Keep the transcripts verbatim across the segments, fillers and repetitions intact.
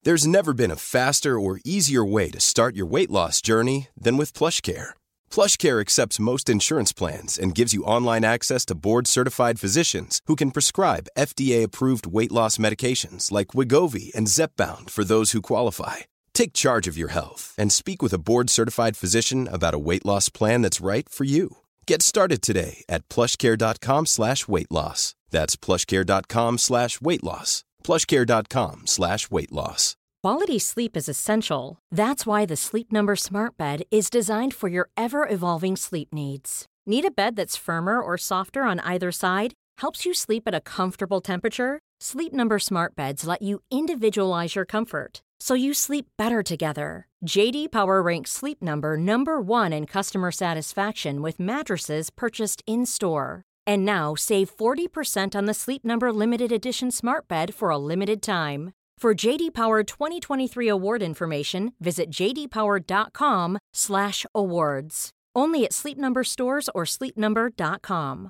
There's never been a faster or easier way to start your weight loss journey than with PlushCare. PlushCare accepts most insurance plans and gives you online access to board-certified physicians who can prescribe F D A-approved weight loss medications like Wegovy and Zepbound for those who qualify. Take charge of your health and speak with a board-certified physician about a weight loss plan that's right for you. Get started today at plushcare.com slash weight loss. That's plushcare.com slash weight loss. plushcare.com slash weight loss. Quality sleep is essential. That's why the Sleep Number Smart Bed is designed for your ever-evolving sleep needs. Need a bed that's firmer or softer on either side? Helps you sleep at a comfortable temperature? Sleep Number Smart Beds let you individualize your comfort, so you sleep better together. J D Power ranks Sleep Number number one in customer satisfaction with mattresses purchased in-store. And now, save forty percent on the Sleep Number Limited Edition Smart Bed for a limited time. For J D Power twenty twenty-three award information, visit jdpower.com slash awards. Only at Sleep Number stores or sleep number dot com.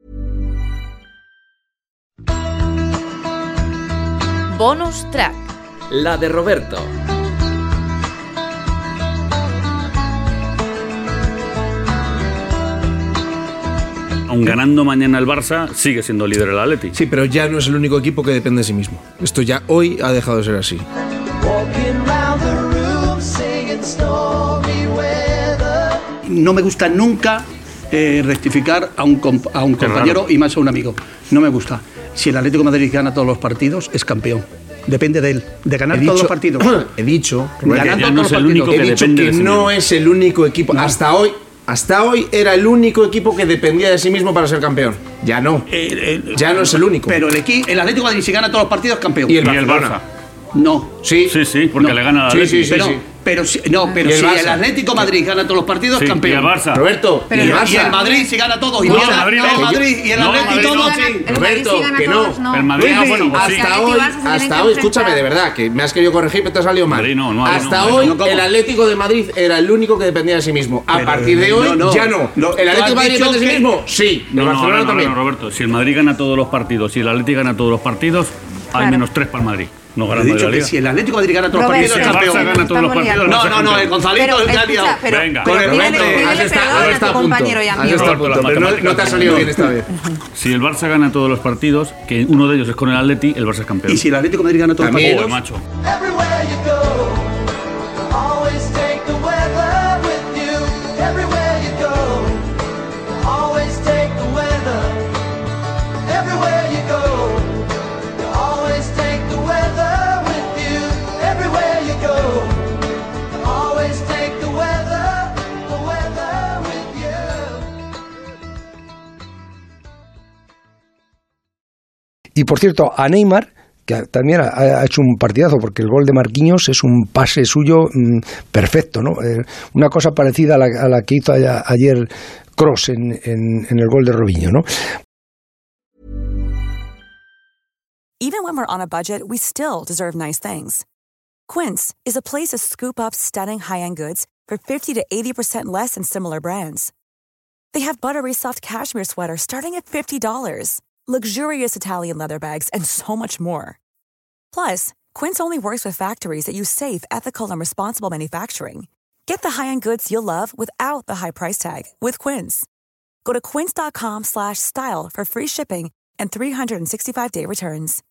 Bonus track. La de Roberto. Aun ganando mañana el Barça, sigue siendo líder el Atleti. Sí, pero ya no es el único equipo que depende de sí mismo. Esto ya hoy ha dejado de ser así. No me gusta nunca eh, rectificar a un, comp- a un compañero y más a un amigo. No me gusta. Si el Atlético de Madrid gana todos los partidos, es campeón. Depende de él, de ganar He todos dicho, los partidos. He dicho, Ganar ya todos no los es el partidos. único he que dicho depende que de sí no mismo. es el único equipo. No. Hasta hoy, hasta hoy era el único equipo que dependía de sí mismo para ser campeón. Ya no. Eh, eh, Ya no es el único. Pero el, equi- el Atlético de Madrid, si gana todos los partidos, es campeón. Y el Y el Barcelona. Barça. No. Sí. Sí, sí, porque No. le gana al Sí, Atleti. sí, sí. Pero, pero si, no, pero Y el si Barça. el Atlético de Madrid gana todos los partidos, Sí, es campeón. y el Barça. Roberto, Pero y el y Barça. el Madrid si gana todo. Y No, el el Madrid el no. Madrid y el No, el Atlético Madrid todo, no. sí. El Madrid Roberto, sí gana que no. todos, no. El Madrid, ah, bueno, pues sí. Hasta Hasta hoy- hoy, Barça se tienen hasta que hoy, escúchame, de enfrentar. verdad, que me has querido corregir, pero te ha salido mal. Madrid no, no, Madrid hasta no, hoy, no, ¿cómo? el Atlético de Madrid era el único que dependía de sí mismo. A Pero, partir de hoy, no, no. ya no. Lo- ¿El tú Atlético has de Madrid dicho depende de sí que- mismo? Sí. No, el no, Barcelona no, no, también. no, Roberto. Si el Madrid gana todos los partidos, si el Atleti gana todos los partidos, hay Claro. menos tres para el Madrid. No He gana Madrid dicho la que Liga. si el Atlético de Madrid gana todos los Roberto, partidos, Si es el Barça campeón. gana todos los Estamos partidos, el liando. Barça No, no, no, el campeón. Gonzalito Pero, el que ha escucha, liado. pero, Venga. pero Corre, pídele, Roberto, pídele has estado- perdón has a estado tu a punto. compañero y a Has mí. estado a Roberto, punto, las pero no, matemáticas no te ha no salido son bien esta vez. Si el Barça gana todos los partidos, que uno de ellos es con el Atleti, el Barça es campeón. Y si el Atlético de Madrid gana todos los También. Joder, partidos, macho. Y por cierto, a Neymar, que también ha, ha hecho un partidazo, porque el gol de Marquinhos es un pase suyo mmm, perfecto, ¿no? Eh, una cosa parecida a la, a la que hizo a, ayer Kroos en, en, en el gol de Robinho, ¿no? Even when we're on a budget, we still deserve nice things. Quince is a place to scoop up stunning high-end goods for fifty to eighty percent less than similar brands. They have buttery soft cashmere sweaters starting at fifty dollars, luxurious Italian leather bags, and so much more. Plus, Quince only works with factories that use safe, ethical, and responsible manufacturing. Get the high-end goods you'll love without the high price tag with Quince. Go to quince.com slash style for free shipping and three sixty-five day returns.